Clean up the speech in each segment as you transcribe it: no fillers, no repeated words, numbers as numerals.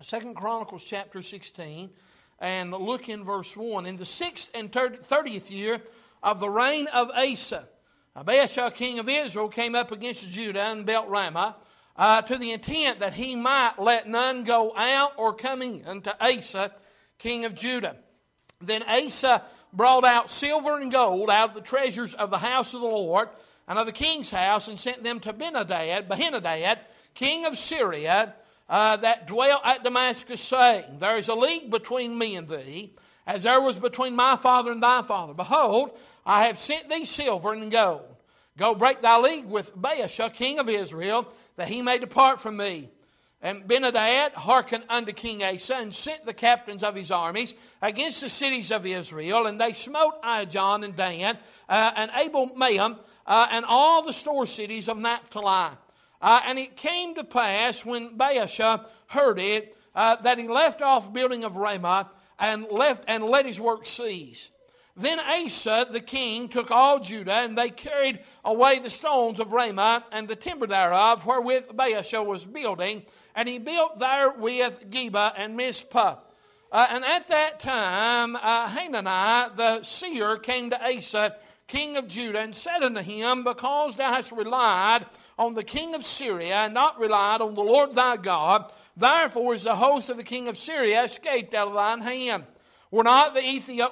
2 Chronicles chapter 16, and look in verse 1. In the 6th and 30th year of the reign of Asa, Baasha, king of Israel, came up against Judah and built Ramah, to the intent that he might let none go out or come in to Asa, king of Judah. Then Asa brought out silver and gold out of the treasures of the house of the Lord and of the king's house, and sent them to Benhadad, king of Syria, that dwelt at Damascus, saying, There is a league between me and thee, as there was between my father and thy father. Behold, I have sent thee silver and gold. Go break thy league with Baasha, king of Israel, that he may depart from me. And Benhadad hearkened unto King Asa, and sent the captains of his armies against the cities of Israel, and they smote Ijon and Dan, and Abel-maim, and all the store cities of Naphtali. And it came to pass, when Baasha heard it, that he left off building of Ramah, and let his work cease. Then Asa the king took all Judah, and they carried away the stones of Ramah and the timber thereof, wherewith Baasha was building, and he built therewith Geba and Mizpah. And at that time Hanani the seer came to Asa, king of Judah, and said unto him, Because thou hast relied on the king of Syria, and not relied on the Lord thy God, therefore is the host of the king of Syria escaped out of thine hand. Were not the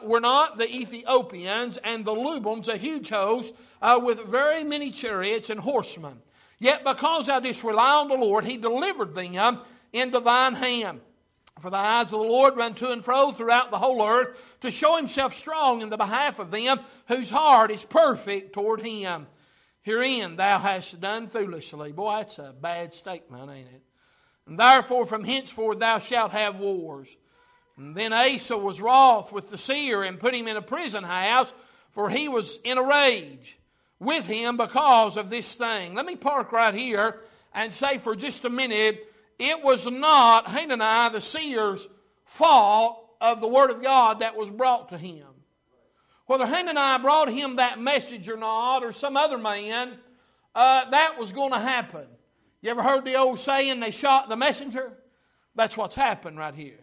Ethiopians and the Lubims a huge host with very many chariots and horsemen? Yet because thou didst rely on the Lord, he delivered them into thine hand. For the eyes of the Lord run to and fro throughout the whole earth, to show himself strong in the behalf of them whose heart is perfect toward him. Herein thou hast done foolishly. Boy, that's a bad statement, ain't it? And therefore from henceforth thou shalt have wars. And then Asa was wroth with the seer, and put him in a prison house, for he was in a rage with him because of this thing. Let me park right here and say for just a minute, it was not Hanani the seer's fault of the word of God that was brought to him. Whether Hanani brought him that message or not, or some other man, that was going to happen. You ever heard the old saying, they shot the messenger? That's what's happened right here.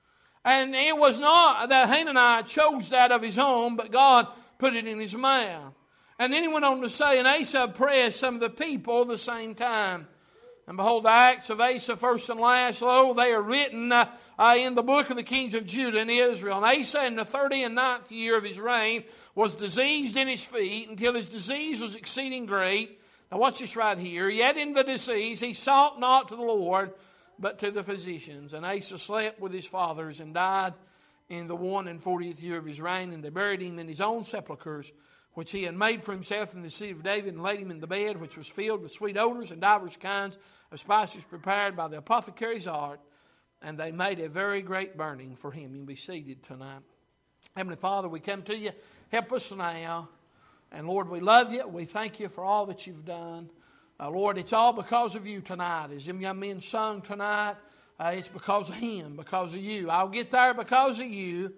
And it was not that Hanani chose that of his own, but God put it in his mouth. And then he went on to say, and Asa oppressed some of the people at the same time. And behold, the acts of Asa, first and last, lo, they are written in the book of the kings of Judah and Israel. And Asa, in the 39th year of his reign, was diseased in his feet, until his disease was exceeding great. Now watch this right here. Yet in the disease he sought not to the Lord, but to the physicians. And Asa slept with his fathers, and died in the 41st year of his reign. And they buried him in his own sepulchres, which he had made for himself in the city of David, and laid him in the bed, which was filled with sweet odors and divers kinds of spices prepared by the apothecary's art. And they made a very great burning for him. You can be seated tonight. Heavenly Father, we come to you. Help us now. And Lord, we love you. We thank you for all that you've done. Lord, it's all because of you tonight. As them young men sung tonight, it's because of him, because of you. I'll get there because of you.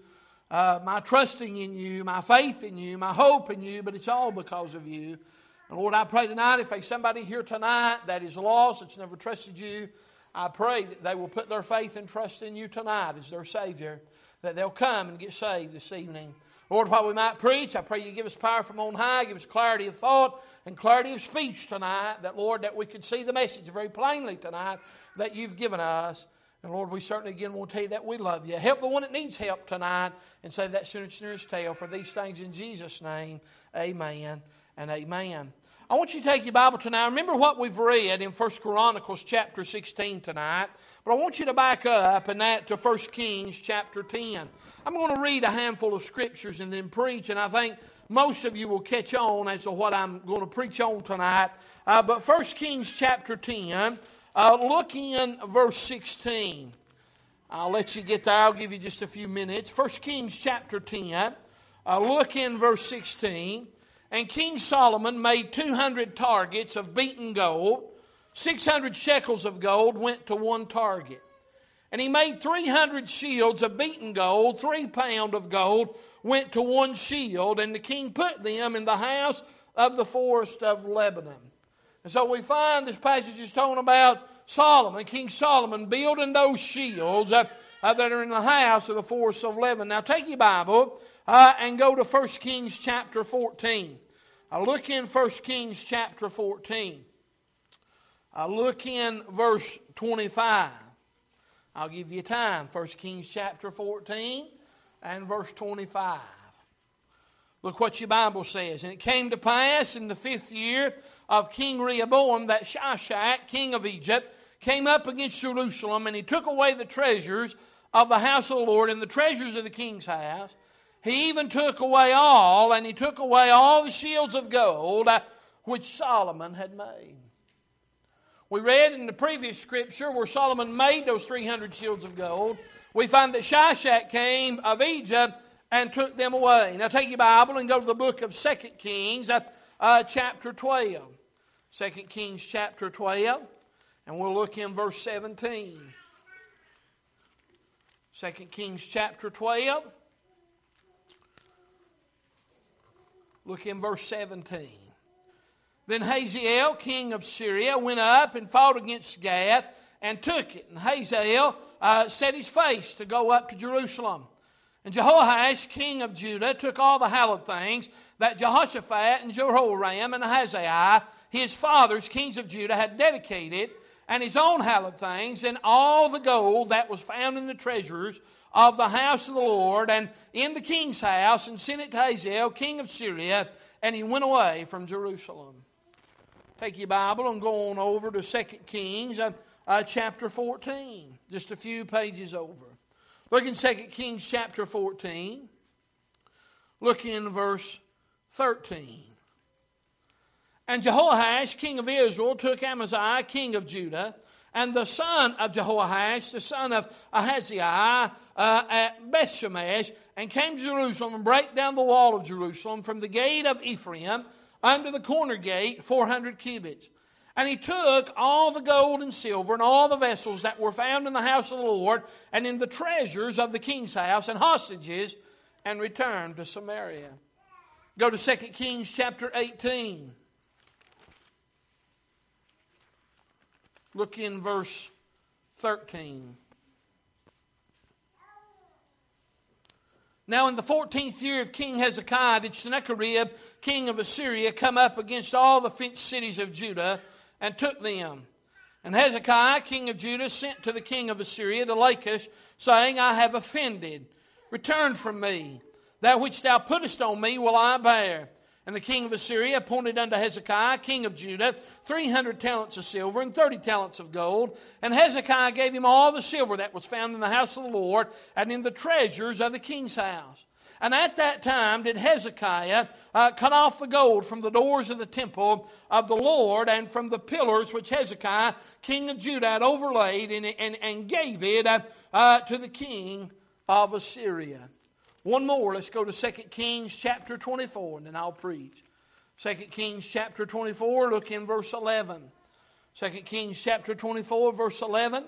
My trusting in you, my faith in you, my hope in you, but it's all because of you. And Lord, I pray tonight, if there's somebody here tonight that is lost, that's never trusted you, I pray that they will put their faith and trust in you tonight as their Savior, that they'll come and get saved this evening. Lord, while we might preach, I pray you give us power from on high, give us clarity of thought and clarity of speech tonight, that, Lord, that we could see the message very plainly tonight that you've given us. And, Lord, we certainly again want to tell you that we love you. Help the one that needs help tonight, and save that sinner's tale. For these things in Jesus' name, amen and amen. I want you to take your Bible tonight. Remember what we've read in 1 Chronicles chapter 16 tonight. But I want you to back up and that to 1 Kings chapter 10. I'm going to read a handful of scriptures and then preach. And I think most of you will catch on as to what I'm going to preach on tonight. But 1 Kings chapter 10, look in verse 16. I'll let you get there. I'll give you just a few minutes. 1 Kings chapter 10, look in verse 16. And King Solomon made 200 targets of beaten gold. 600 shekels of gold went to one target. And he made 300 shields of beaten gold. 3 pounds of gold went to one shield. And the king put them in the house of the forest of Lebanon. And so we find this passage is talking about Solomon, King Solomon, building those shields that are in the house of the forest of Lebanon. Now take your Bible and go to 1 Kings chapter 14. Look in 1 Kings chapter 14. Look in verse 25. I'll give you time. 1 Kings chapter 14 and verse 25. Look what your Bible says. And it came to pass in the 5th year of King Rehoboam that Shishak, king of Egypt, came up against Jerusalem, and he took away the treasures of the house of the Lord and the treasures of the king's house. He even took away all, and he took away all the shields of gold which Solomon had made. We read in the previous scripture where Solomon made those 300 shields of gold. We find that Shishak came of Egypt and took them away. Now take your Bible and go to the book of 2 Kings, chapter 12. 2 Kings chapter 12, and we'll look in verse 17. 2 Kings chapter 12. Look in verse 17. Then Hazael, king of Syria, went up and fought against Gath and took it. And Hazael set his face to go up to Jerusalem. And Jehoash, king of Judah, took all the hallowed things that Jehoshaphat and Jehoram and Ahaziah, his fathers, kings of Judah, had dedicated, and his own hallowed things, and all the gold that was found in the treasures of the house of the Lord and in the king's house, and sent it to Hazael, king of Syria, and he went away from Jerusalem. Take your Bible and go on over to 2 Kings chapter 14, just a few pages over. Look in 2 Kings chapter 14. Look in verse 13. And Jehoash, king of Israel, took Amaziah, king of Judah, and the son of Jehoash, the son of Ahaziah, at Bethshemesh, and came to Jerusalem and brake down the wall of Jerusalem from the gate of Ephraim under the corner gate 400 cubits. And he took all the gold and silver and all the vessels that were found in the house of the Lord and in the treasures of the king's house and hostages, and returned to Samaria. Go to 2 Kings chapter 18. Look in verse 13. Now in the 14th year of King Hezekiah did Sennacherib, king of Assyria, come up against all the fenced cities of Judah, and took them. And Hezekiah, king of Judah, sent to the king of Assyria, to Lachish, saying, I have offended. Return from me. That which thou puttest on me will I bear. And the king of Assyria appointed unto Hezekiah, king of Judah, 300 talents of silver and 30 talents of gold. And Hezekiah gave him all the silver that was found in the house of the Lord and in the treasures of the king's house. And at that time did Hezekiah cut off the gold from the doors of the temple of the Lord and from the pillars which Hezekiah, king of Judah, had overlaid, and gave it to the king of Assyria. One more. Let's go to 2 Kings chapter 24, and then I'll preach. 2 Kings chapter 24, look in verse 11. 2 Kings chapter 24, verse 11.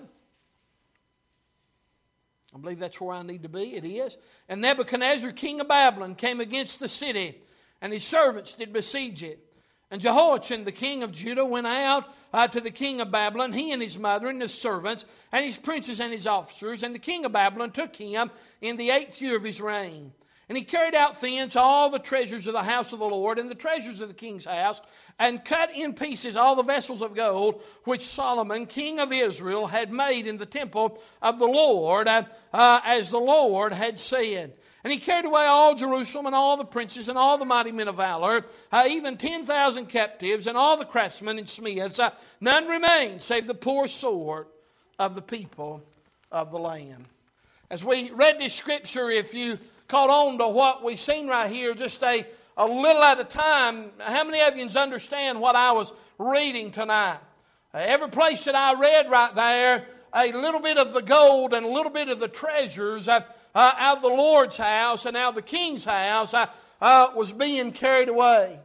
I believe that's where I need to be. It is. And Nebuchadnezzar, king of Babylon, came against the city, and his servants did besiege it. And Jehoiachin, the king of Judah, went out to the king of Babylon, he and his mother and his servants, and his princes and his officers. And the king of Babylon took him in the 8th year of his reign. And he carried out thence all the treasures of the house of the Lord and the treasures of the king's house, and cut in pieces all the vessels of gold which Solomon, king of Israel, had made in the temple of the Lord, as the Lord had said. And he carried away all Jerusalem and all the princes and all the mighty men of valor, even 10,000 captives and all the craftsmen and smiths. None remained save the poor sword of the people of the land. As we read this scripture, if you caught on to what we've seen right here, just a little at a time, how many of you understand what I was reading tonight? Every place that I read right there, a little bit of the gold and a little bit of the treasures out of the Lord's house and out of the king's house was being carried away.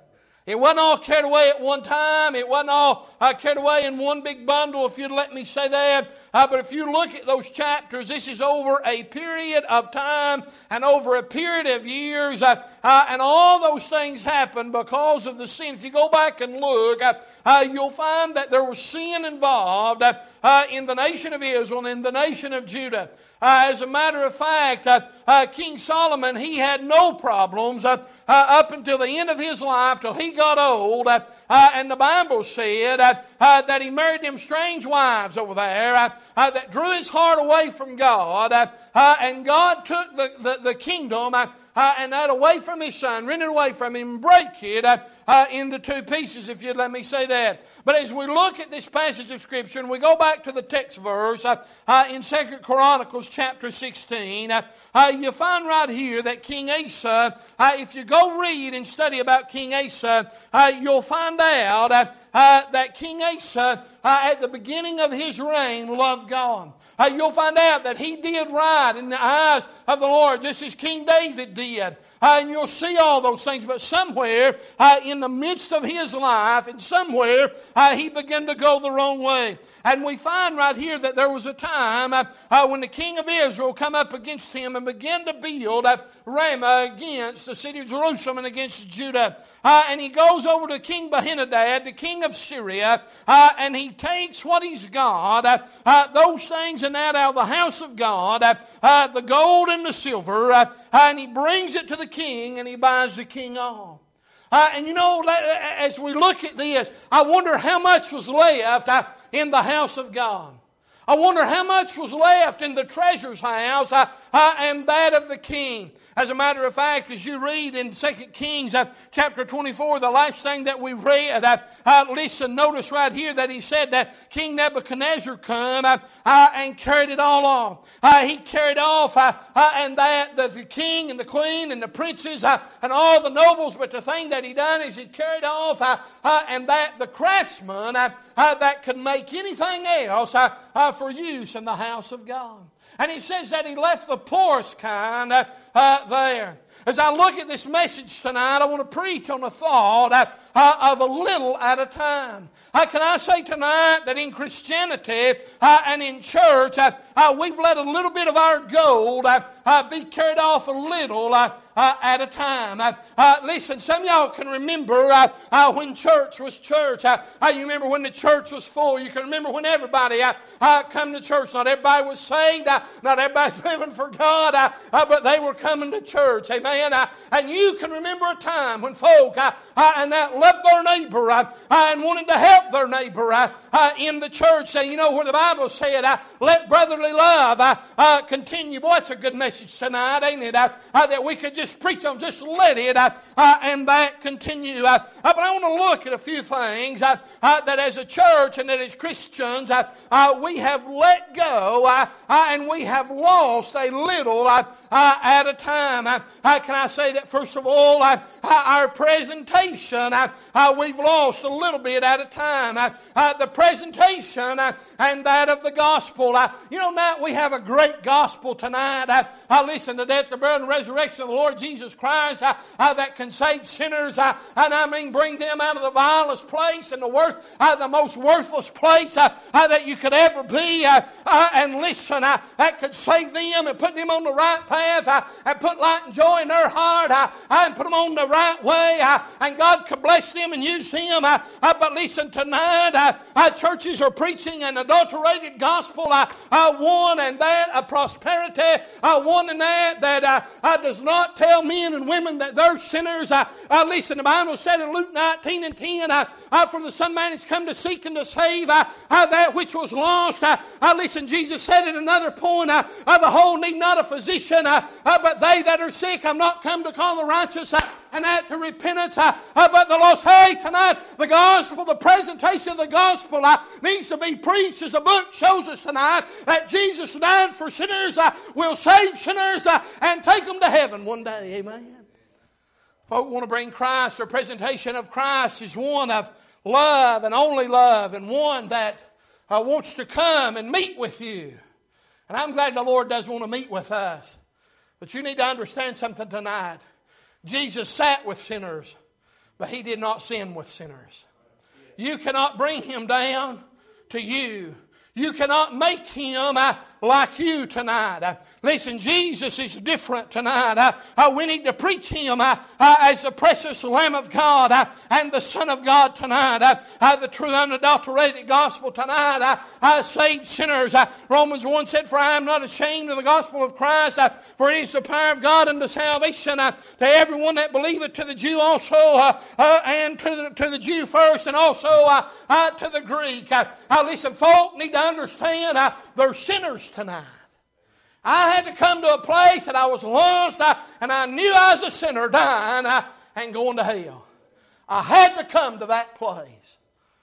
It wasn't all carried away at one time. It wasn't all carried away in one big bundle, if you'd let me say that. But if you look at those chapters, this is over a period of time and over a period of years. And all those things happened because of the sin. If you go back and look, you'll find that there was sin involved in the nation of Israel and in the nation of Judah. As a matter of fact, King Solomon, he had no problems up until the end of his life, till he got old. And the Bible said that he married them strange wives over there that drew his heart away from God. And God took the kingdom and that away from his son, rent it away from him, break it into two pieces, if you'd let me say that. But as we look at this passage of Scripture, and we go back to the text verse in 2 Chronicles chapter 16, you find right here that King Asa, if you go read and study about King Asa, you'll find out that King Asa, at the beginning of his reign, loved God. You'll find out that he did right in the eyes of the Lord, just as King David did. And you'll see all those things. But somewhere in the midst of his life, and somewhere he began to go the wrong way. And we find right here that there was a time when the king of Israel come up against him and began to build Ramah against the city of Jerusalem and against Judah. And he goes over to King Ben-Hadad, the king of Syria, and he takes what he's got, those things and that out of the house of God, the gold and the silver, and he brings it to the king, and he buys the king off. And you know, as we look at this, I wonder how much was left in the house of God. I wonder how much was left in the treasurer's house and that of the king. As a matter of fact, as you read in 2 Kings chapter 24, the last thing that we read, listen, notice right here that he said that King Nebuchadnezzar come and carried it all off. He carried off and that the king and the queen and the princes and all the nobles, but the thing that he done is he carried off and that the craftsman that could make anything else for use in the house of God. And he says that he left the poorest kind there. As I look at this message tonight, I want to preach on the thought of a little at a time. Can I say tonight that in Christianity and in church, we've let a little bit of our gold be carried off a little at a time. Listen, some of y'all can remember when church was church. You remember when the church was full. You can remember when everybody come to church. Not everybody was saved. Not everybody's living for God. But they were coming to church. Amen. And you can remember a time when folk and that loved their neighbor and wanted to help their neighbor in the church. And you know where the Bible said, let brotherly love continue. Boy, that's a good message tonight, ain't it? That we could just preach on, just let it and that continue. But I want to look at a few things that as a church and that as Christians we have let go and we have lost a little at a time. Can I say that first of all, our presentation, we've lost a little bit at a time. The presentation and that of the gospel. You know, now we have a great gospel tonight. Listen, the death, the burial, and resurrection of the Lord Jesus Christ that can save sinners, and I mean bring them out of the vilest place and the most worthless place that you could ever be, and listen, that could save them and put them on the right path and put light and joy in their heart and put them on the right way, and God could bless them and use them. But listen, tonight churches are preaching an adulterated gospel, one and that of prosperity, one and that does not tell men and women that they're sinners. Listen, the Bible said in Luke 19:10, for the Son of Man has come to seek and to save that which was lost. Listen, Jesus said in another point, the whole need not a physician, but they that are sick. I'm not come to call the righteous and that to repentance, but the lost. Hey, tonight, the gospel, the presentation of the gospel needs to be preached, as the book shows us tonight, that Jesus died for sinners, will save sinners, and take them to heaven one day. Amen. Folk want to bring Christ. Their presentation of Christ is one of love and only love, and one that wants to come and meet with you. And I'm glad the Lord does want to meet with us. But you need to understand something tonight. Jesus sat with sinners. But He did not sin with sinners. You cannot bring Him down to you. You cannot make Him like you tonight. Listen, Jesus is different tonight. We need to preach Him as the precious Lamb of God and the Son of God tonight. The true unadulterated gospel tonight saved sinners. Romans 1 said, "For I am not ashamed of the gospel of Christ, for it is the power of God unto salvation to everyone that believeth, to the Jew also, and to the Jew first, and also to the Greek." Listen, folk need to understand they're sinners tonight. I had to come to a place that I was lost, and I knew I was a sinner dying and going to hell. I had to come to that place.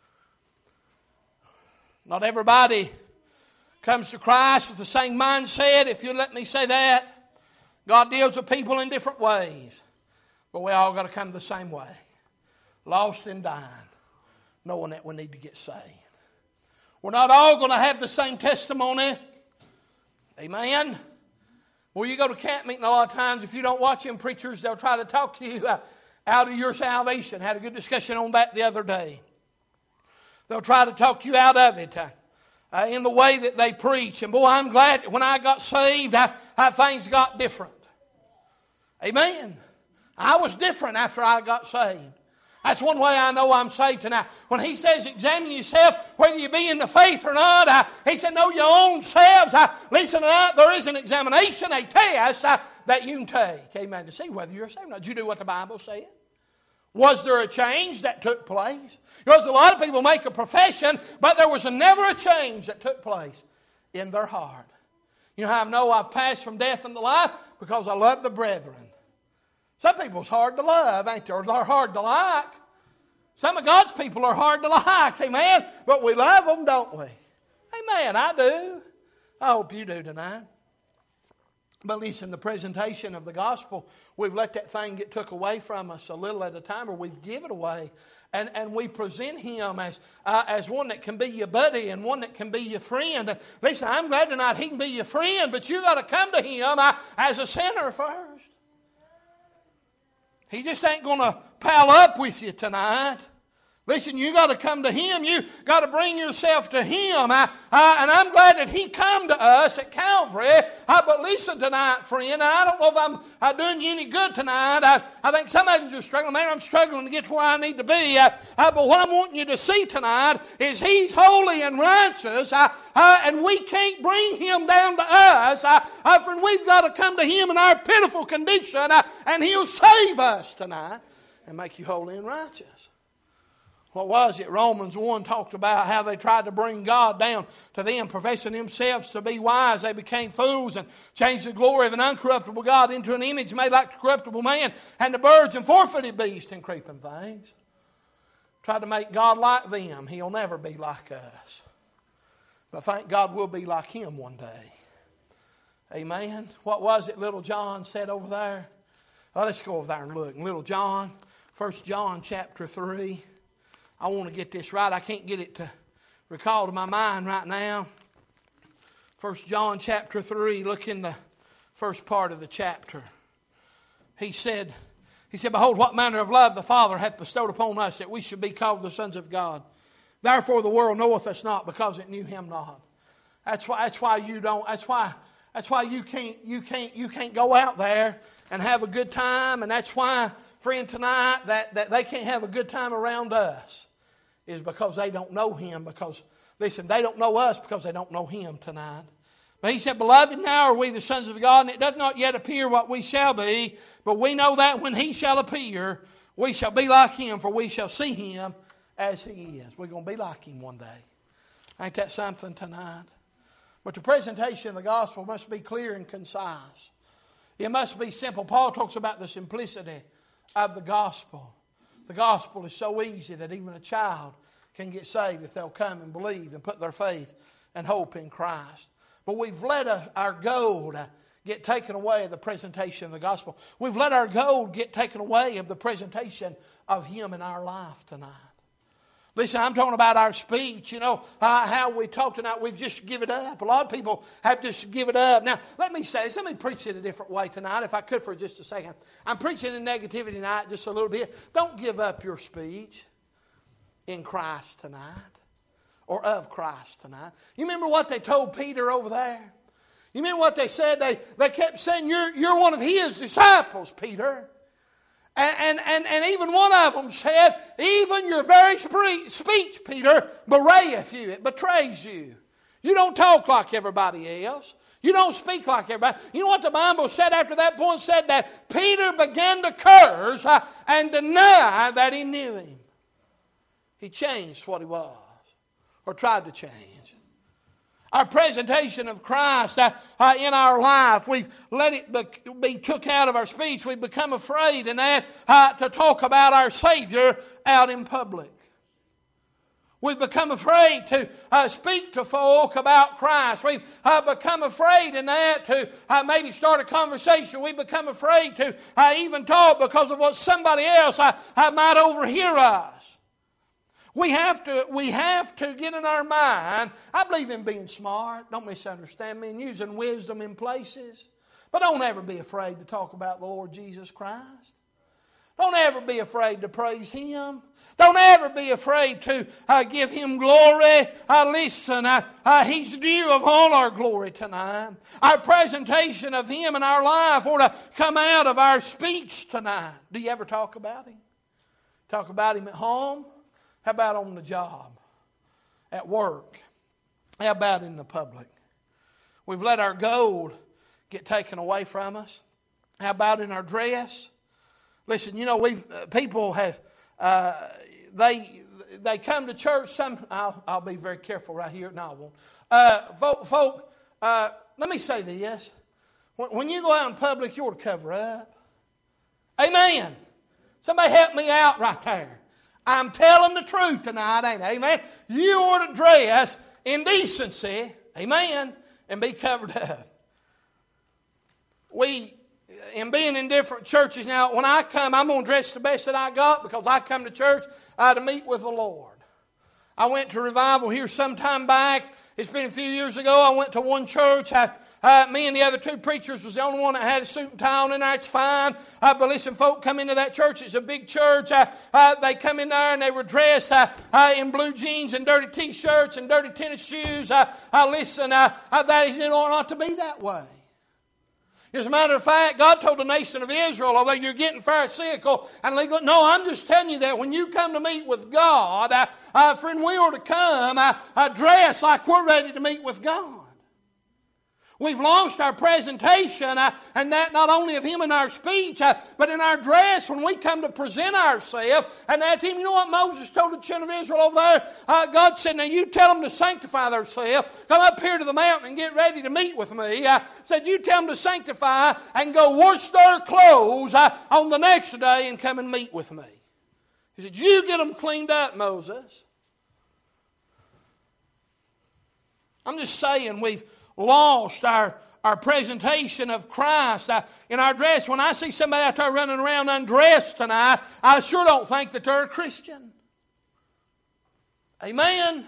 Not everybody comes to Christ with the same mindset, if you'll let me say that. God deals with people in different ways. But we all got to come the same way. Lost and dying, knowing that we need to get saved. We're not all going to have the same testimony. Amen? Well, you go to camp meeting a lot of times, if you don't watch them preachers, they'll try to talk to you out of your salvation. Had a good discussion on that the other day. They'll try to talk you out of it in the way that they preach. And boy, I'm glad that when I got saved, things got different. Amen? I was different after I got saved. That's one way I know I'm saved tonight. When He says, examine yourself whether you be in the faith or not, He said, know your own selves. Listen to that. There is an examination, a test that you can take. Amen. To see whether you're saved or not. Did you do what the Bible said? Was there a change that took place? Because a lot of people make a profession, but there was never a change that took place in their heart. You know how I know I've passed from death into life? Because I love the brethren. Some people's hard to love, ain't they? Or they're hard to like. Some of God's people are hard to like, amen? But we love them, don't we? Amen, I do. I hope you do tonight. But listen, the presentation of the gospel, we've let that thing get took away from us a little at a time, or we've given it away. And we present Him as one that can be your buddy and one that can be your friend. And listen, I'm glad tonight He can be your friend, but you got to come to Him as a sinner first. He just ain't going to pal up with you tonight. Listen, you got to come to Him. You got to bring yourself to Him. And I'm glad that He come to us at Calvary. But listen tonight, friend, I don't know if I'm doing you any good tonight. I think some of you are just struggling. Man, I'm struggling to get to where I need to be. But what I'm wanting you to see tonight is He's holy and righteous. And we can't bring Him down to us. Friend, we've got to come to Him in our pitiful condition. And He'll save us tonight and make you holy and righteous. What was it? Romans 1 talked about how they tried to bring God down to them, professing themselves to be wise. They became fools and changed the glory of an uncorruptible God into an image made like the corruptible man and the birds and four-footed beasts and creeping things. Tried to make God like them. He'll never be like us. But thank God we'll be like Him one day. Amen. What was it little John said over there? Well, let's go over there and look. Little John, 1 John chapter 3. I want to get this right. I can't get it to recall to my mind right now. 1 John chapter 3, look in the first part of the chapter. He said, Behold, what manner of love the Father hath bestowed upon us, that we should be called the sons of God. Therefore the world knoweth us not, because it knew Him not. That's why you don't. That's why you can't go out there and have a good time. And that's why, friend, tonight that they can't have a good time around us, is because they don't know Him. Because, listen, they don't know us because they don't know Him tonight. But He said, Beloved, now are we the sons of God, and it does not yet appear what we shall be. But we know that when He shall appear, we shall be like Him, for we shall see Him as He is. We're going to be like Him one day. Ain't that something tonight? But the presentation of the gospel must be clear and concise. It must be simple. Paul talks about the simplicity of the gospel. The gospel is so easy that even a child can get saved if they'll come and believe and put their faith and hope in Christ. But we've let our gold get taken away of the presentation of the gospel. We've let our gold get taken away of the presentation of Him in our life tonight. Listen, I'm talking about our speech. You know, how we talk tonight, we've just given up. A lot of people have just given up. Now, let me say this. Let me preach it a different way tonight, if I could for just a second. I'm preaching in negativity tonight just a little bit. Don't give up your speech in Christ tonight, or of Christ tonight. You remember what they told Peter over there? You remember what they said? They kept saying, you're one of His disciples, Peter. And even one of them said, even your very speech, Peter, bewrayeth you. It betrays you. You don't talk like everybody else. You don't speak like everybody. You know what the Bible said after that point? It said that Peter began to curse and deny that he knew Him. He changed what he was, or tried to change. Our presentation of Christ in our life, we've let it be took out of our speech. We've become afraid in that to talk about our Savior out in public. We've become afraid to speak to folk about Christ. We've become afraid in that to maybe start a conversation. We've become afraid to even talk because of what somebody else might overhear us. We have to get in our mind. I believe in being smart. Don't misunderstand me. And using wisdom in places. But don't ever be afraid to talk about the Lord Jesus Christ. Don't ever be afraid to praise Him. Don't ever be afraid to give Him glory. Listen, He's due of all our glory tonight. Our presentation of Him in our life ought to come out of our speech tonight. Do you ever talk about Him? Talk about Him at home? How about on the job? At work? How about in the public? We've let our gold get taken away from us. How about in our dress? Listen, you know, people have they come to church. I'll be very careful right here. No, I won't. Folk, let me say this: when you go out in public, you ought to cover up. Amen. Somebody help me out right there. I'm telling the truth tonight, ain't I? Amen. You ought to dress in decency, amen, and be covered up. In being in different churches now, when I come, I'm going to dress the best that I got because I come to church to meet with the Lord. I went to revival here some time back. It's been a few years ago. I went to one church. Me and the other two preachers was the only one that had a suit and tie on in there. It's fine. But listen, folk come into that church. It's a big church. They come in there and they were dressed in blue jeans and dirty T-shirts and dirty tennis shoes. Listen, that it ought not to be that way. As a matter of fact, God told the nation of Israel, although you're getting pharisaical and legal, no, I'm just telling you that when you come to meet with God, friend, we ought to come dressed like we're ready to meet with God. We've lost our presentation, and that not only of Him in our speech, but in our dress when we come to present ourselves. And that Him, you know what Moses told the children of Israel over there? God said, now you tell them to sanctify themselves. Come up here to the mountain and get ready to meet with me. Said, you tell them to sanctify and go wash their clothes on the next day and come and meet with me. He said, you get them cleaned up, Moses. I'm just saying we've lost our presentation of Christ in our dress. When I see somebody out there running around undressed tonight, I sure don't think that they're a Christian. Amen.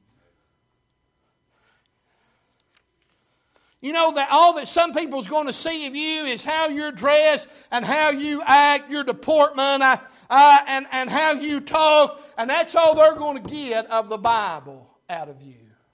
You know that all that some people's going to see of you is how you're dressed and how you act, your deportment, and how you talk, and that's all they're going to get of the Bible out of you.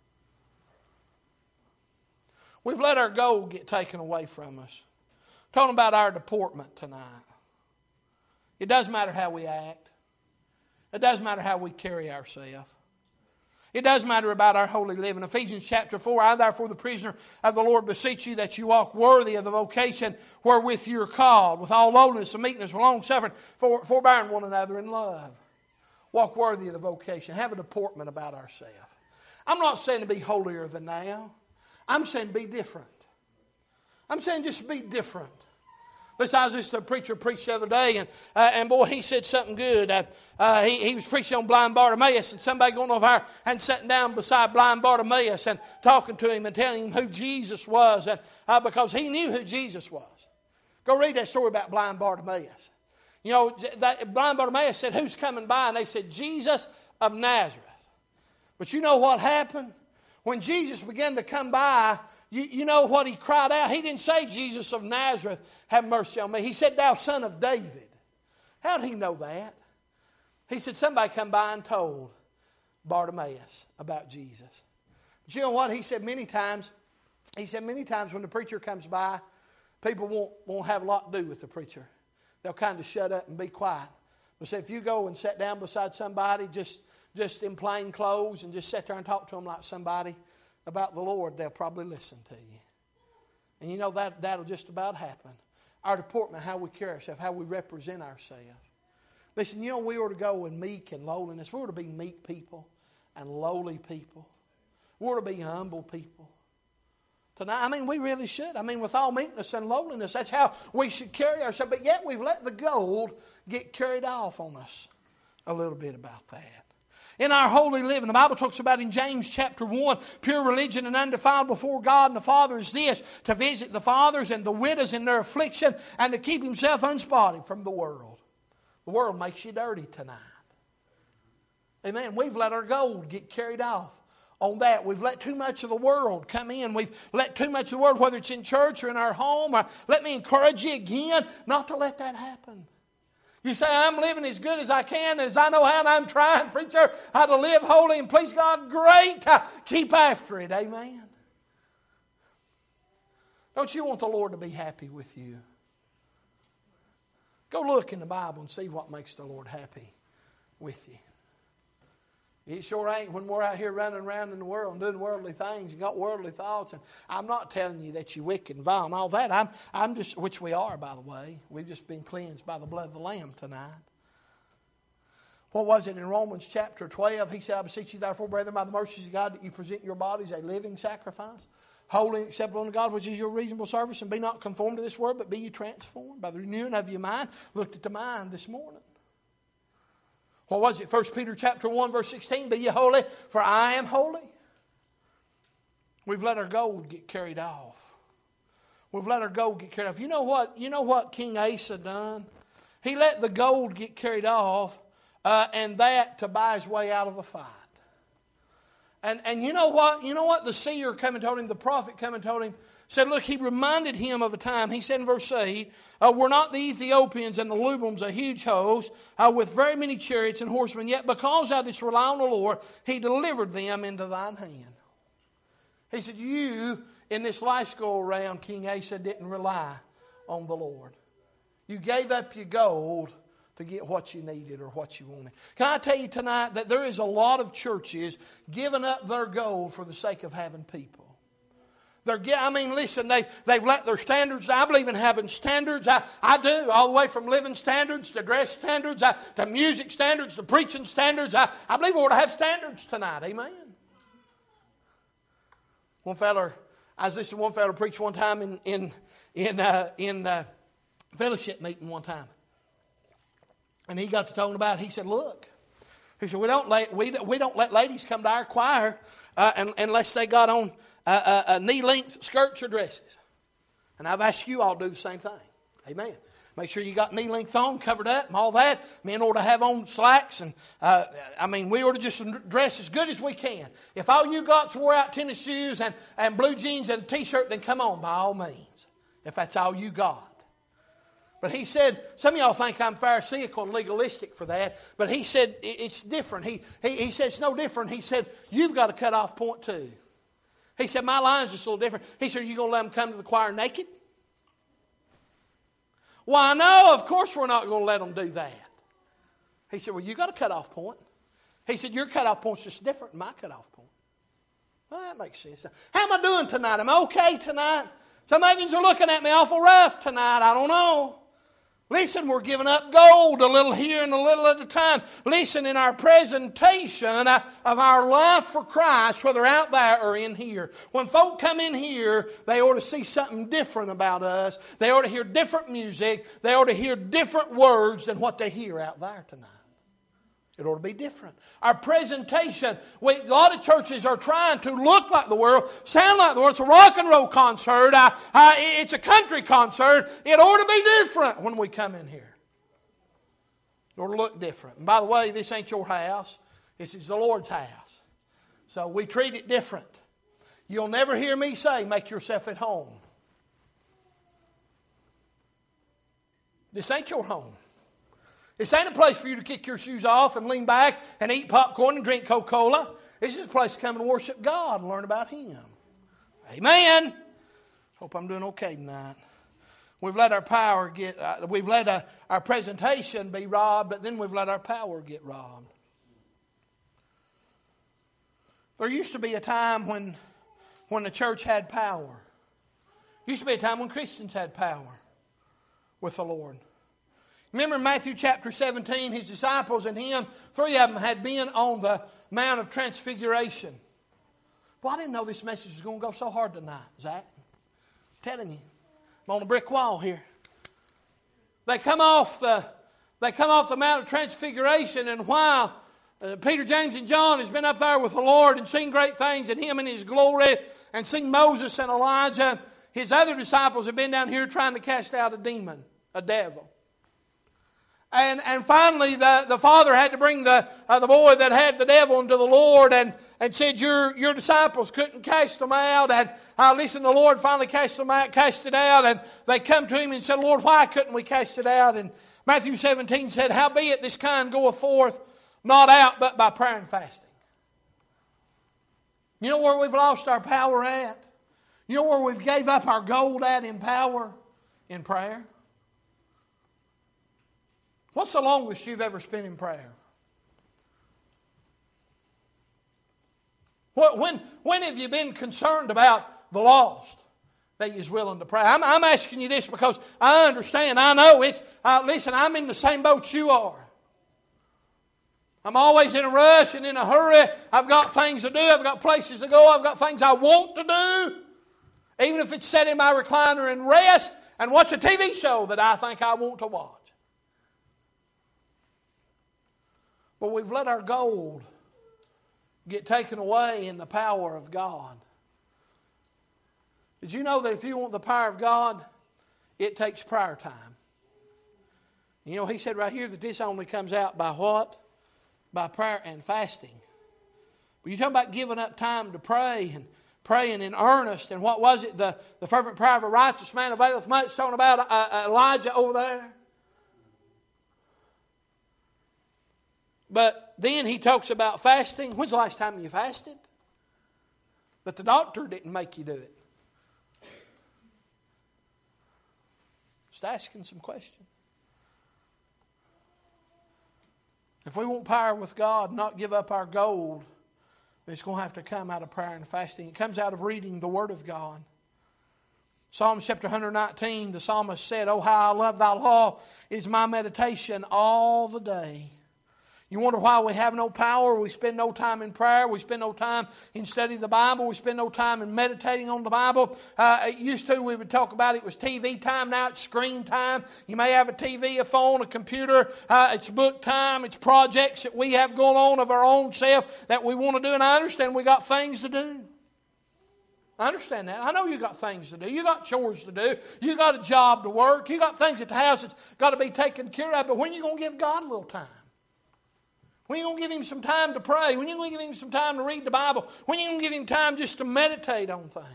We've let our gold get taken away from us. Talking about our deportment tonight. It doesn't matter how we act. It doesn't matter how we carry ourselves. It does matter about our holy living. Ephesians chapter 4, I therefore the prisoner of the Lord beseech you that you walk worthy of the vocation wherewith you are called, with all lowliness and meekness, with long suffering, forbearing one another in love. Walk worthy of the vocation. Have a deportment about ourselves. I'm not saying to be holier than thou. I'm saying be different. I'm saying just be different. Listen, I was listening to a preacher preach the other day, and boy, he said something good. He was preaching on blind Bartimaeus, and somebody going over there and sitting down beside blind Bartimaeus and talking to him and telling him who Jesus was, and because he knew who Jesus was. Go read that story about blind Bartimaeus. You know, blind Bartimaeus said, who's coming by? And they said, Jesus of Nazareth. But you know what happened? When Jesus began to come by, you know what he cried out? He didn't say, Jesus of Nazareth, have mercy on me. He said, thou son of David. How did he know that? He said, somebody come by and told Bartimaeus about Jesus. But you know what? He said many times when the preacher comes by, people won't have a lot to do with the preacher. They'll kind of shut up and be quiet. But say, if you go and sit down beside somebody just in plain clothes and just sit there and talk to them like somebody about the Lord, they'll probably listen to you. And you know that'll just about happen. Our deportment, how we carry ourselves, how we represent ourselves. Listen, you know we ought to go in meek and lowliness. We ought to be meek people and lowly people. We ought to be humble people. Tonight, we really should. With all meekness and lowliness, that's how we should carry ourselves. But yet we've let the gold get carried off on us a little bit about that. In our holy living, the Bible talks about in James chapter 1, pure religion and undefiled before God and the Father is this, to visit the fathers and the widows in their affliction and to keep himself unspotted from the world. The world makes you dirty tonight. Amen. We've let our gold get carried off on that. We've let too much of the world come in. We've let too much of the world, whether it's in church or in our home. Or let me encourage you again not to let that happen. You say, I'm living as good as I can, as I know how, and I'm trying, preacher, how to live holy and please God. Great. Keep after it. Amen. Don't you want the Lord to be happy with you? Go look in the Bible and see what makes the Lord happy with you. It sure ain't when we're out here running around in the world and doing worldly things and got worldly thoughts. And I'm not telling you that you're wicked and vile and all that. I'm just, which we are, by the way. We've just been cleansed by the blood of the Lamb tonight. What was it in Romans chapter 12? He said, I beseech you therefore, brethren, by the mercies of God, that you present your bodies a living sacrifice, holy and acceptable unto God, which is your reasonable service. And be not conformed to this world, but be ye transformed by the renewing of your mind. Looked at the mind this morning. What was it? 1 Peter chapter 1 verse 16. Be ye holy, for I am holy. We've let our gold get carried off. We've let our gold get carried off. You know what King Asa done? He let the gold get carried off and that to buy his way out of a fight. And you know what? You know what the seer come and told him, the prophet come and told him, said, look, he reminded him of a time. He said in verse 8, were not the Ethiopians and the Lubims a huge host with very many chariots and horsemen, yet because thou didst rely on the Lord, he delivered them into thine hand. He said, you, in this last go around, King Asa, didn't rely on the Lord. You gave up your gold to get what you needed or what you wanted. Can I tell you tonight that there is a lot of churches giving up their gold for the sake of having people. Listen, they've let their standards. I believe in having standards. I do, all the way from living standards to dress standards to music standards to preaching standards. I believe we ought to have standards tonight. Amen. I was listening to one fellow preach one time in fellowship meeting one time, and he got to talking about it. He said, "Look," he said, "we don't let ladies come to our choir unless they got on." Knee-length skirts or dresses. And I've asked you all to do the same thing. Amen. Make sure you got knee-length on, covered up, and all that. Men ought to have on slacks. And we ought to just dress as good as we can. If all you got's wore out tennis shoes and blue jeans and a t-shirt, then come on, by all means. If that's all you got. But he said, some of y'all think I'm pharisaical and legalistic for that. But he said, it's different. He said, it's no different. He said, you've got a cut-off point too. He said, my line's just a little different. He said, are you going to let them come to the choir naked? Why, no, of course we're not going to let them do that. He said, well, you got a cutoff point. He said, your cutoff point's just different than my cutoff point. Well, that makes sense. How am I doing tonight? Am I okay tonight? Some agents are looking at me awful rough tonight. I don't know. Listen, we're giving up gold a little here and a little at a time. Listen, in our presentation of our life for Christ, whether out there or in here. When folk come in here, they ought to see something different about us. They ought to hear different music. They ought to hear different words than what they hear out there tonight. It ought to be different. Our presentation, a lot of churches are trying to look like the world, sound like the world. It's a rock and roll concert. It's a country concert. It ought to be different when we come in here. It ought to look different. And by the way, this ain't your house. This is the Lord's house. So we treat it different. You'll never hear me say, make yourself at home. This ain't your home. This ain't a place for you to kick your shoes off and lean back and eat popcorn and drink Coca-Cola. This is a place to come and worship God and learn about Him. Amen. Hope I'm doing okay tonight. We've let our power get, we've let our presentation be robbed, but then we've let our power get robbed. There used to be a time when the church had power. There used to be a time when Christians had power with the Lord. Remember in Matthew chapter 17, His disciples and Him, 3 of them had been on the Mount of Transfiguration. Well, I didn't know this message was going to go so hard tonight, Zach. I'm telling you. I'm on a brick wall here. They come off the Mount of Transfiguration, and while Peter, James, and John has been up there with the Lord and seen great things in Him and His glory, and seen Moses and Elijah, His other disciples have been down here trying to cast out a demon, a devil. And finally, the father had to bring the boy that had the devil into the Lord and said, your disciples couldn't cast them out. And listen, the Lord finally cast them out, cast it out. And they come to Him and said, Lord, why couldn't we cast it out? And Matthew 17 said, howbeit this kind goeth forth not out but by prayer and fasting. You know where we've lost our power at? You know where we've gave up our gold at in power? In prayer. What's the longest you've ever spent in prayer? When have you been concerned about the lost that you're willing to pray? I'm asking you this because I understand. I know it's, listen, I'm in the same boat you are. I'm always in a rush and in a hurry. I've got things to do. I've got places to go. I've got things I want to do. Even if it's sit in my recliner and rest and watch a TV show that I think I want to watch. But we've let our gold get taken away in the power of God. Did you know that if you want the power of God, it takes prayer time? You know, He said right here that this only comes out by what? By prayer and fasting. But you talk about giving up time to pray and praying in earnest. And what was it? The fervent prayer of a righteous man availeth much. Talking about Elijah over there. But then he talks about fasting. When's the last time you fasted? But the doctor didn't make you do it. Just asking some questions. If we want power with God, not give up our gold, it's going to have to come out of prayer and fasting. It comes out of reading the Word of God. Psalm chapter 119, the psalmist said, "Oh, how I love thy law, it is my meditation all the day." You wonder why we have no power? We spend no time in prayer. We spend no time in studying the Bible. We spend no time in meditating on the Bible. It used to, we would talk about it was TV time. Now it's screen time. You may have a TV, a phone, a computer. It's book time. It's projects that we have going on of our own self that we want to do. And I understand we got things to do. I understand that. I know you got things to do. You got chores to do. You got a job to work. You got things at the house that's got to be taken care of. But when are you going to give God a little time? When are you going to give Him some time to pray? When are you going to give Him some time to read the Bible? When are you going to give Him time just to meditate on things?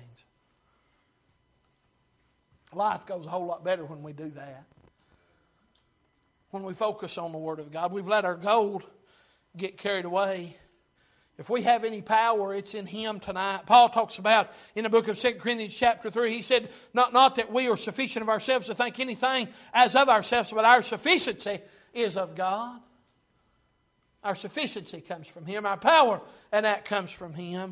Life goes a whole lot better when we do that. When we focus on the Word of God. We've let our gold get carried away. If we have any power, it's in Him tonight. Paul talks about in the book of 2 Corinthians chapter 3, he said, not that we are sufficient of ourselves to think anything as of ourselves, but our sufficiency is of God. Our sufficiency comes from Him. Our power, and that comes from Him.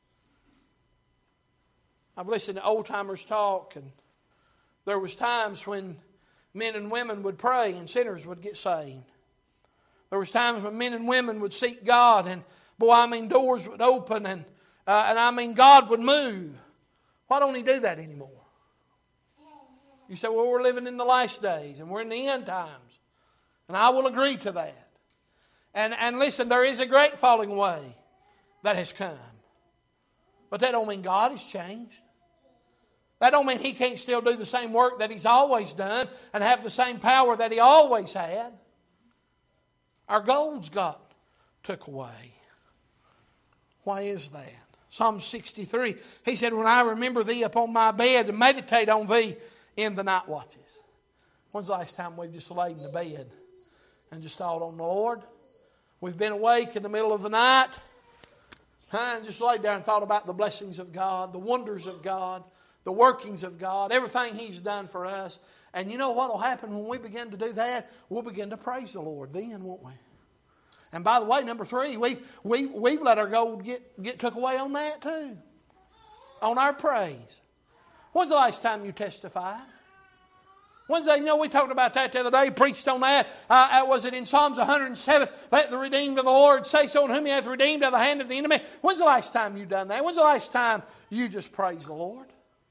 I've listened to old-timers talk, and there was times when men and women would pray and sinners would get saved. There was times when men and women would seek God, and doors would open, and God would move. Why don't He do that anymore? You say, well, we're living in the last days, and we're in the end times. And I will agree to that. And listen, there is a great falling away that has come. But that don't mean God has changed. That don't mean He can't still do the same work that He's always done and have the same power that He always had. Our gold's got took away. Why is that? Psalm 63, he said, when I remember thee upon my bed and meditate on thee in the night watches. When's the last time we've just laid in the bed and just thought on the Lord? We've been awake in the middle of the night and just laid there and thought about the blessings of God, the wonders of God, the workings of God, everything He's done for us. And you know what will happen when we begin to do that? We'll begin to praise the Lord then, won't we? And by the way, number 3, we've let our gold get took away on that too. On our praise. When's the last time you testified? When's that? You know, we talked about that the other day, preached on that. Was it in Psalms 107? Let the redeemed of the Lord say so, and whom He hath redeemed out of the hand of the enemy. When's the last time you done that? When's the last time you just praised the Lord?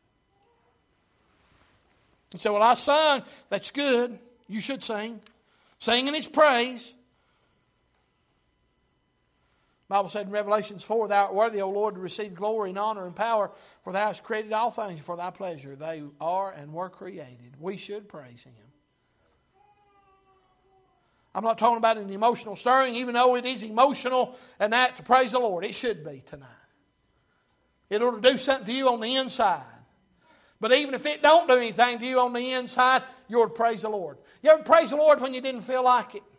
You say, well, I sung. That's good. You should sing. Singing His praise. The Bible said in Revelations 4, Thou art worthy, O Lord, to receive glory and honor and power, for Thou hast created all things for Thy pleasure. They are and were created. We should praise Him. I'm not talking about an emotional stirring, even though it is emotional and that to praise the Lord. It should be tonight. It ought to do something to you on the inside. But even if it don't do anything to you on the inside, you ought to praise the Lord. You ever praise the Lord when you didn't feel like it?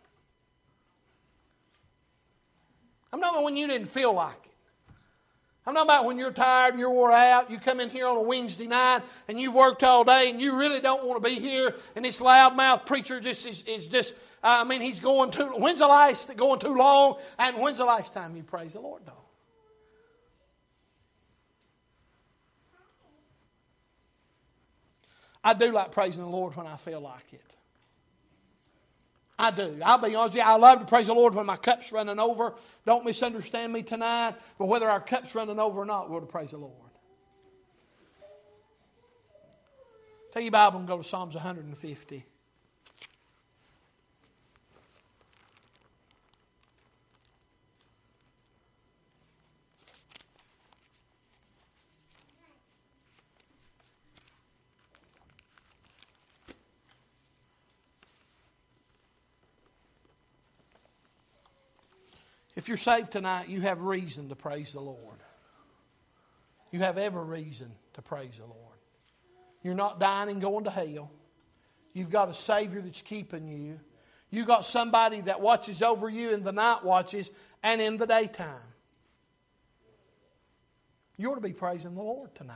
I'm not about when you didn't feel like it. I'm not about when you're tired and you're wore out. You come in here on a Wednesday night and you've worked all day and you really don't want to be here. And this loudmouth preacher just is just, he's going too. When's the last going too long? And when's the last time you praise the Lord, though? I do like praising the Lord when I feel like it. I do. I'll be honest with you. I love to praise the Lord when my cup's running over. Don't misunderstand me tonight. But whether our cup's running over or not, we're to praise the Lord. Take your Bible and go to Psalms 150. If you're saved tonight, you have reason to praise the Lord. You have every reason to praise the Lord. You're not dying and going to hell. You've got a Savior that's keeping you. You've got somebody that watches over you in the night watches and in the daytime. You ought to be praising the Lord tonight.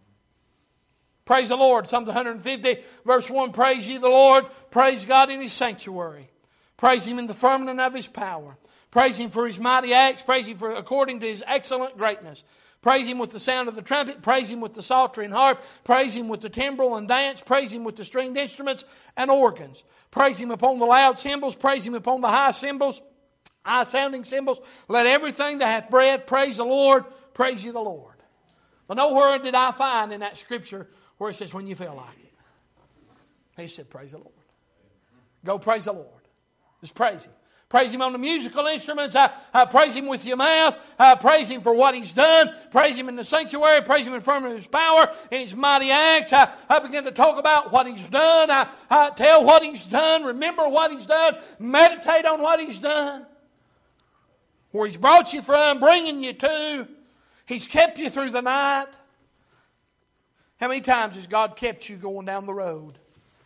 Praise the Lord. Psalm 150, verse 1, Praise ye the Lord. Praise God in His sanctuary. Praise Him in the firmament of His power. Praise Him for His mighty acts. Praise Him for according to His excellent greatness. Praise Him with the sound of the trumpet. Praise Him with the psaltery and harp. Praise Him with the timbrel and dance. Praise Him with the stringed instruments and organs. Praise Him upon the loud cymbals. Praise Him upon the high cymbals, high sounding cymbals. Let everything that hath breath praise the Lord. Praise ye the Lord. But nowhere did I find in that scripture where it says when you feel like it. He said praise the Lord. Go praise the Lord. Just praise Him. Praise Him on the musical instruments. Praise Him with your mouth. Praise Him for what He's done. Praise Him in the sanctuary. Praise Him in front of His power and His mighty acts. I begin to talk about what He's done. I tell what He's done. Remember what He's done. Meditate on what He's done. Where He's brought you from, bringing you to. He's kept you through the night. How many times has God kept you going down the road?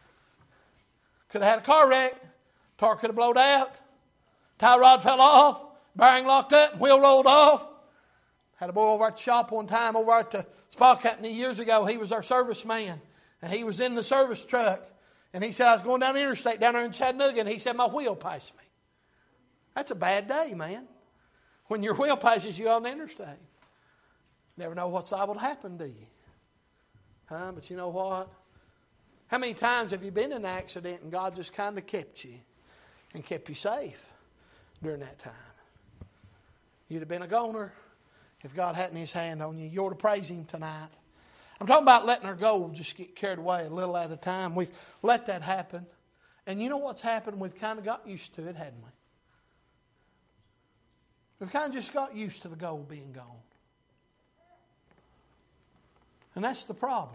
Could have had a car wreck. Tar could have blown out. Tie rod fell off, bearing locked up, wheel rolled off. Had a boy over at the shop one time, over at the spa company years ago. He was our serviceman, and he was in the service truck. And he said, I was going down the interstate down there in Chattanooga, and he said, my wheel passed me. That's a bad day, man. When your wheel passes you on the interstate. Never know what's liable to happen to you. But you know what? How many times have you been in an accident and God just kind of kept you and kept you safe during that time? You'd have been a goner if God hadn't His hand on you. You ought to praise Him tonight. I'm talking about letting our gold just get carried away a little at a time. We've let that happen. And you know what's happened? We've kind of got used to it, hadn't we? We've kind of just got used to the gold being gone. And that's the problem.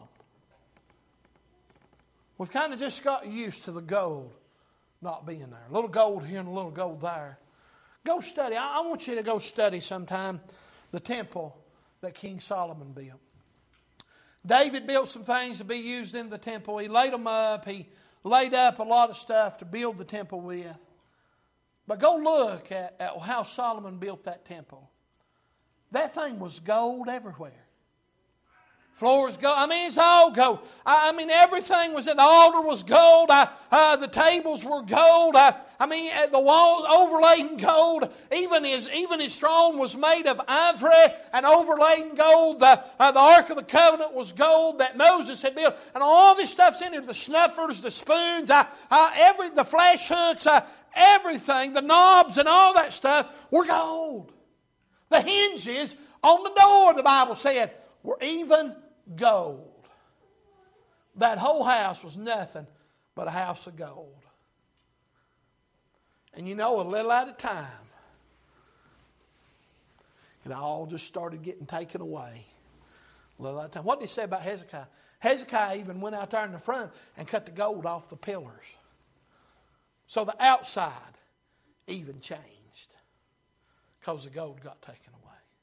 We've kind of just got used to the gold not being there. A little gold here and a little gold there. Go study. I want you to go study sometime the temple that King Solomon built. David built some things to be used in the temple. He laid them up. He laid up a lot of stuff to build the temple with. But go look at how Solomon built that temple. That thing was gold everywhere. Floors gold. I mean, it's all gold. I mean, everything was in the altar was gold. The tables were gold. I mean, the walls overlaid in gold. Even his throne was made of ivory and overlaid in gold. The Ark of the Covenant was gold that Moses had built, and all this stuff's in there. The snuffers, the spoons, the flash hooks, everything, the knobs, and all that stuff were gold. The hinges on the door, the Bible said, were even gold. That whole house was nothing but a house of gold. And you know, a little at a time, it all just started getting taken away. A little at a time. What did he say about Hezekiah? Hezekiah even went out there in the front and cut the gold off the pillars. So the outside even changed because the gold got taken away.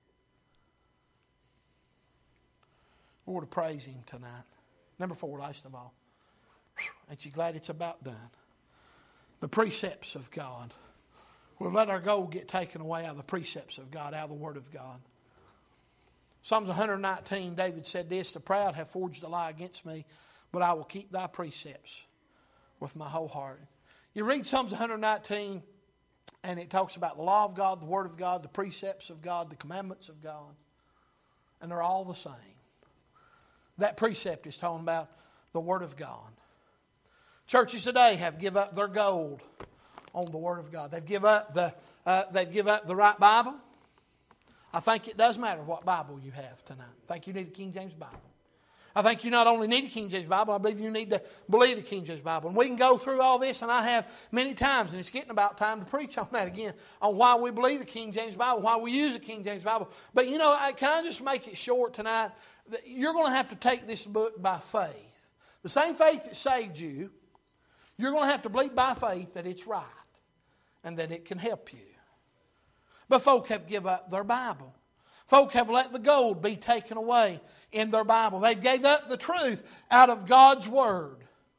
Lord, to praise Him tonight. Number 4, last of all. Ain't you glad it's about done? The precepts of God. We've let our gold get taken away out of the precepts of God, out of the Word of God. Psalms 119, David said this, the proud have forged a lie against me, but I will keep thy precepts with my whole heart. You read Psalms 119, and it talks about the law of God, the Word of God, the precepts of God, the commandments of God. And they're all the same. That precept is talking about the Word of God. Churches today have given up their gold on the Word of God. They've given up the right Bible. I think it does matter what Bible you have tonight. I think you need a King James Bible. I think you not only need a King James Bible, I believe you need to believe the King James Bible. And we can go through all this, and I have many times, and it's getting about time to preach on that again, on why we believe the King James Bible, why we use the King James Bible. But you know, can I just make it short tonight? You're going to have to take this book by faith. The same faith that saved you, you're going to have to believe by faith that it's right and that it can help you. But folk have given up their Bible. Folk have let the gold be taken away in their Bible. They gave up the truth out of God's Word.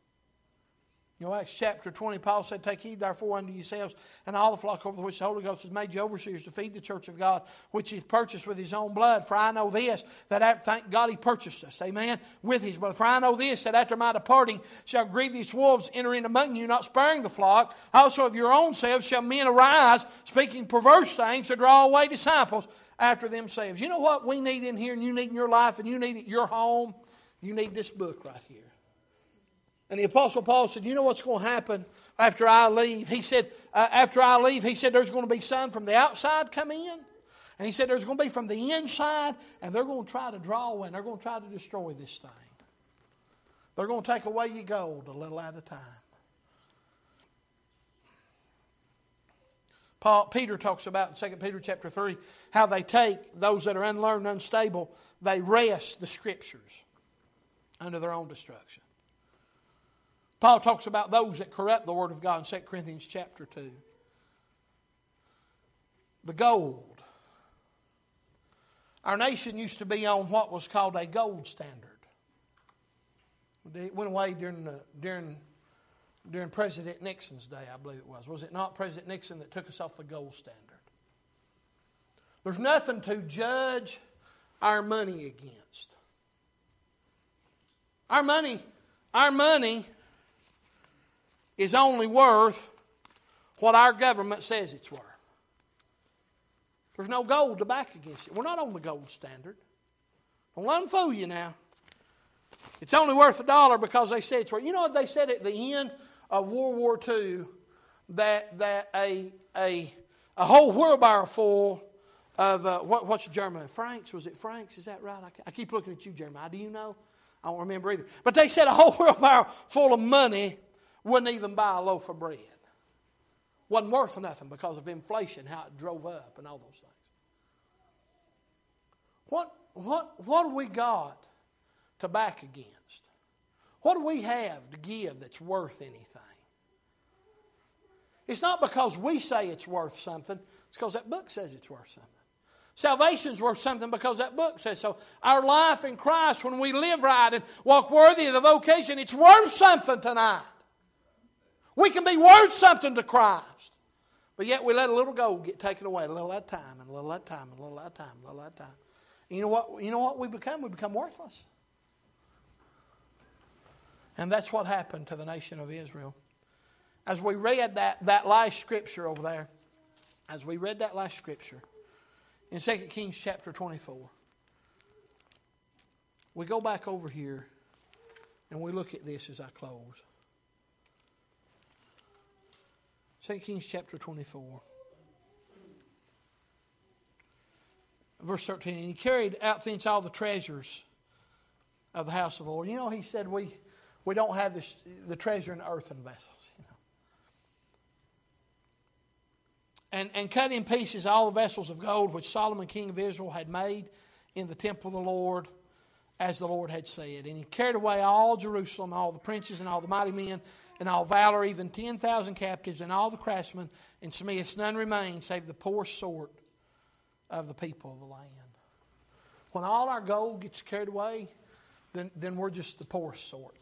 You know, Acts chapter 20, Paul said, take heed therefore unto yourselves and all the flock over which the Holy Ghost has made you overseers to feed the church of God, which He hath purchased with His own blood. For I know this, that thank God He purchased us, amen, with His blood. For I know this, that after my departing shall grievous wolves enter in among you, not sparing the flock. Also of your own selves shall men arise, speaking perverse things to draw away disciples after themselves. You know what we need in here, and you need in your life, and you need at your home? You need this book right here. And the Apostle Paul said, you know what's going to happen after I leave? He said, after I leave, he said, there's going to be some from the outside come in. And he said, there's going to be from the inside, and they're going to try to draw in. They're going to try to destroy this thing. They're going to take away your gold a little at a time. Peter talks about in 2 Peter chapter 3, how they take those that are unlearned, unstable, they wrest the Scriptures under their own destruction. Paul talks about those that corrupt the Word of God in 2 Corinthians chapter 2. The gold. Our nation used to be on what was called a gold standard. It went away during President Nixon's day, I believe it was. Was it not President Nixon that took us off the gold standard? There's nothing to judge our money against. Our money is only worth what our government says it's worth. There's no gold to back against it. We're not on the gold standard. Don't let them fool you now. It's only worth $1 because they say it's worth. You know what they said at the end of World War II? That a whole wheelbarrow full of what's German? Francs? Was it Francs? Is that right? I keep looking at you, Jeremiah. Do you know? I don't remember either. But they said a whole wheelbarrow full of money wouldn't even buy a loaf of bread. Wasn't worth nothing because of inflation, how it drove up and all those things. What do we got to back against? What do we have to give that's worth anything? It's not because we say it's worth something. It's because that book says it's worth something. Salvation's worth something because that book says so. Our life in Christ, when we live right and walk worthy of the vocation, it's worth something tonight. We can be worth something to Christ. But yet we let a little gold get taken away, a little at a time, and a little at a time, and a little at a time, and a little at a time. And you know what we become? We become worthless. And that's what happened to the nation of Israel. As we read that last scripture over there, as we read that last scripture, in 2 Kings chapter 24, we go back over here and we look at this as I close. 2 Kings chapter 24. Verse 13, and he carried out thence all the treasures of the house of the Lord. You know, he said we don't have the treasure in earthen vessels. You know. And cut in pieces all the vessels of gold which Solomon king of Israel had made in the temple of the Lord, as the Lord had said. And he carried away all Jerusalem, all the princes and all the mighty men, and all valor, even 10,000 captives, and all the craftsmen and smiths. None remained save the poorest sort of the people of the land. When all our gold gets carried away, then we're just the poorest sort.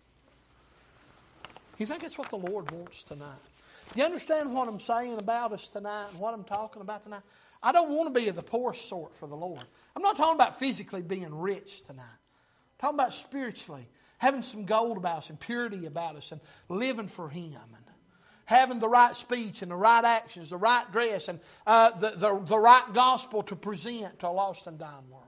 You think that's what the Lord wants tonight? Do you understand what I'm saying about us tonight and what I'm talking about tonight? I don't want to be of the poorest sort for the Lord. I'm not talking about physically being rich tonight. I'm talking about spiritually. Having some gold about us and purity about us and living for Him. And having the right speech and the right actions, the right dress and the right gospel to present to a lost and dying world.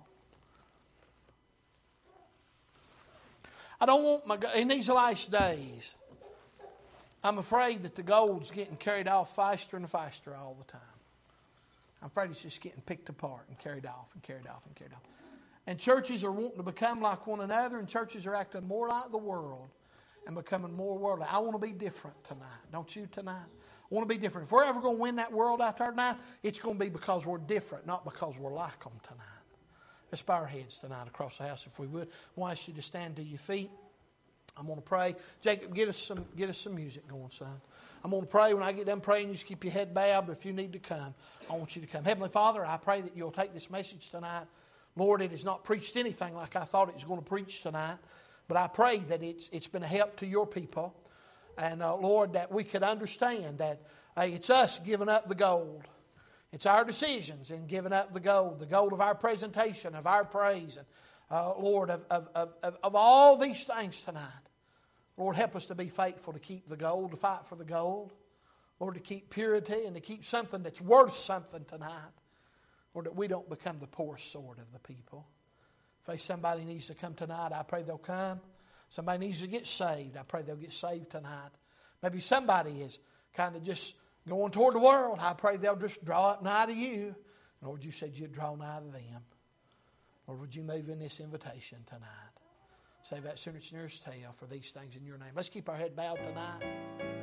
I don't want in these last days, I'm afraid that the gold's getting carried off faster and faster all the time. I'm afraid it's just getting picked apart and carried off and carried off and carried off. And churches are wanting to become like one another, and churches are acting more like the world and becoming more worldly. I want to be different tonight. Don't you tonight? I want to be different. If we're ever going to win that world out there tonight, it's going to be because we're different, not because we're like them tonight. Let's bow our heads tonight across the house if we would. I want you to stand to your feet. I'm going to pray. Jacob, get us some music going, son. I'm going to pray. When I get done praying, you just keep your head bowed. But if you need to come, I want you to come. Heavenly Father, I pray that you'll take this message tonight. Lord, it has not preached anything like I thought it was going to preach tonight. But I pray that it's been a help to your people. And Lord, that we could understand that it's us giving up the gold. It's our decisions in giving up the gold of our presentation, of our praise. And Lord, of all these things tonight, Lord, help us to be faithful to keep the gold, to fight for the gold. Lord, to keep purity and to keep something that's worth something tonight. Lord, that we don't become the poorest sort of the people. If somebody needs to come tonight, I pray they'll come. Somebody needs to get saved, I pray they'll get saved tonight. Maybe somebody is kind of just going toward the world. I pray they'll just draw up nigh to you. Lord, you said you'd draw nigh to them. Lord, would you move in this invitation tonight? Save that sinner's nearest tail for these things in your name. Let's keep our head bowed tonight.